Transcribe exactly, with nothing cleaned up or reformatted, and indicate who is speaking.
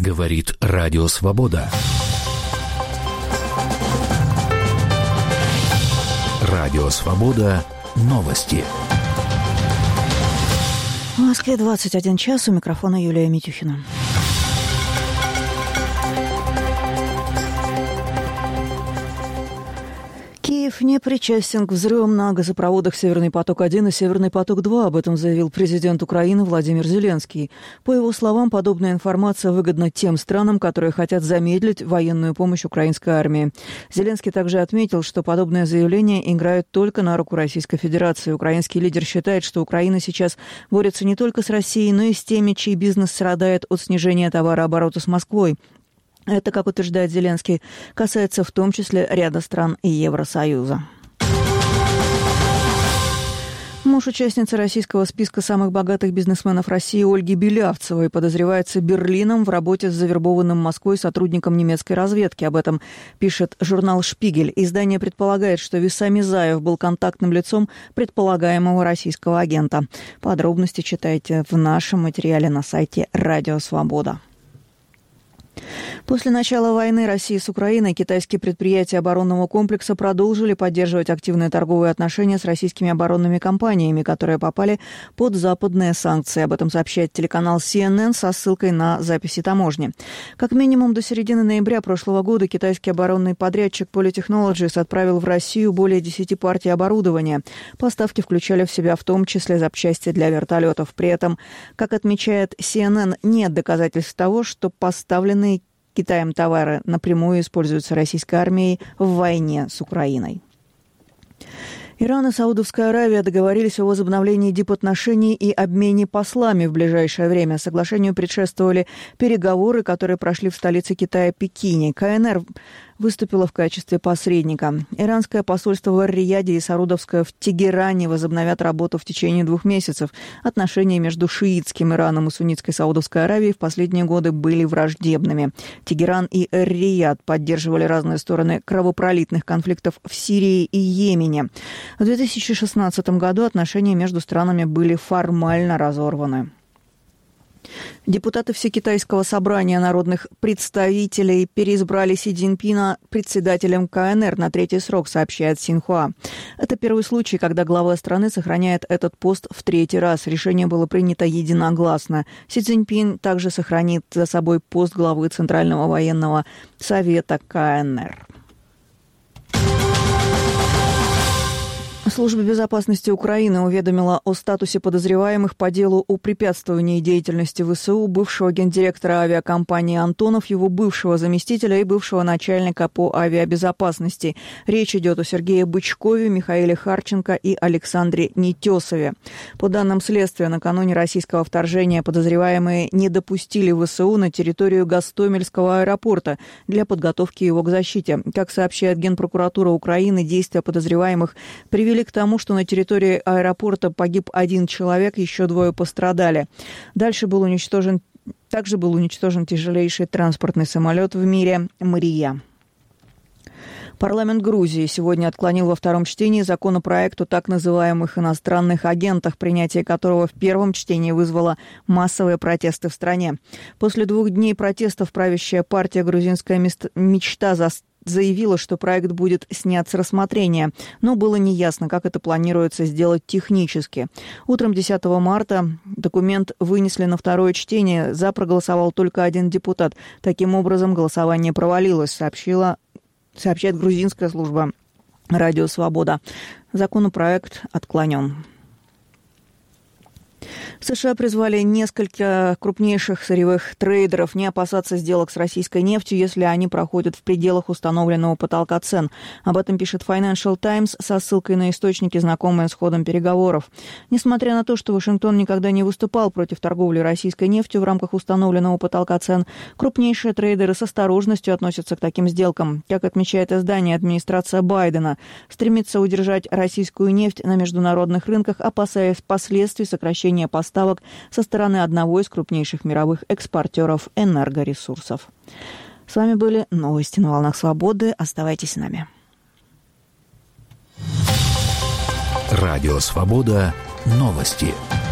Speaker 1: Говорит Радио Свобода. Радио Свобода. Новости.
Speaker 2: В Москве двадцать один час. У микрофона Юлия Митюхина. Киев не причастен к взрывам на газопроводах «Северный поток-один» и «Северный поток-два». Об этом заявил президент Украины Владимир Зеленский. По его словам, подобная информация выгодна тем странам, которые хотят замедлить военную помощь украинской армии. Зеленский также отметил, что подобные заявления играют только на руку Российской Федерации. Украинский лидер считает, что Украина сейчас борется не только с Россией, но и с теми, чей бизнес страдает от снижения товарооборота с Москвой. Это, как утверждает Зеленский, касается в том числе ряда стран и Евросоюза. Муж участницы российского списка самых богатых бизнесменов России Ольги Белявцевой подозревается Берлином в работе с завербованным Москвой сотрудником немецкой разведки. Об этом пишет журнал «Шпигель». Издание предполагает, что Виссам Мизаев был контактным лицом предполагаемого российского агента. Подробности читайте в нашем материале на сайте «Радио Свобода». После начала войны России с Украиной китайские предприятия оборонного комплекса продолжили поддерживать активные торговые отношения с российскими оборонными компаниями, которые попали под западные санкции. Об этом сообщает телеканал си эн эн со ссылкой на записи таможни. Как минимум до середины ноября прошлого года китайский оборонный подрядчик Polytechnologies отправил в Россию более десяти партий оборудования. Поставки включали в себя в том числе запчасти для вертолетов. При этом, как отмечает си эн эн, нет доказательств того, что поставленные Китаем товары напрямую используются российской армией в войне с Украиной. Иран и Саудовская Аравия договорились о возобновлении дипотношений и обмене послами в ближайшее время. Соглашению предшествовали переговоры, которые прошли в столице Китая Пекине. ка эн эр выступила в качестве посредника. Иранское посольство в Эр-Рияде и саудовское в Тегеране возобновят работу в течение двух месяцев. Отношения между шиитским Ираном и суннитской Саудовской Аравией в последние годы были враждебными. Тегеран и Эр-Рияд поддерживали разные стороны кровопролитных конфликтов в Сирии и Йемене. В две тысячи шестнадцатом году отношения между странами были формально разорваны. Депутаты Всекитайского собрания народных представителей переизбрали Си Цзиньпина председателем ка эн эр на третий срок, сообщает Синьхуа. Это первый случай, когда глава страны сохраняет этот пост в третий раз. Решение было принято единогласно. Си Цзиньпин также сохранит за собой пост главы Центрального военного совета ка эн эр. Служба безопасности Украины уведомила о статусе подозреваемых по делу о препятствовании деятельности вэ эс у бывшего гендиректора авиакомпании «Антонов», его бывшего заместителя и бывшего начальника по авиабезопасности. Речь идет о Сергее Бычкове, Михаиле Харченко и Александре Нетесове. По данным следствия, накануне российского вторжения подозреваемые не допустили вэ эс у на территорию Гостомельского аэропорта для подготовки его к защите. Как сообщает Генпрокуратура Украины, действия подозреваемых привели к тому, что на территории аэропорта погиб один человек, еще двое пострадали. Дальше был уничтожен, также был уничтожен тяжелейший транспортный самолет в мире «Мария». Парламент Грузии сегодня отклонил во втором чтении законопроект о так называемых иностранных агентах, принятие которого в первом чтении вызвало массовые протесты в стране. После двух дней протестов правящая партия «Грузинская мечта» заявила, что проект будет снят с рассмотрения, но было неясно, как это планируется сделать технически. Утром десятого марта документ вынесли на второе чтение. За проголосовал только один депутат. Таким образом, голосование провалилось, сообщила, сообщает грузинская служба «Радио Свобода». Законопроект отклонен. США призвали несколько крупнейших сырьевых трейдеров не опасаться сделок с российской нефтью, если они проходят в пределах установленного потолка цен. Об этом пишет Financial Times со ссылкой на источники, знакомые с ходом переговоров. Несмотря на то, что Вашингтон никогда не выступал против торговли российской нефтью в рамках установленного потолка цен, крупнейшие трейдеры с осторожностью относятся к таким сделкам. Как отмечает издание, администрация Байдена стремится удержать российскую нефть на международных рынках, опасаясь последствий сокращения поставок со стороны одного из крупнейших мировых экспортеров энергоресурсов. С вами были новости на волнах Свободы. Оставайтесь с нами.
Speaker 1: Радио Свобода. Новости.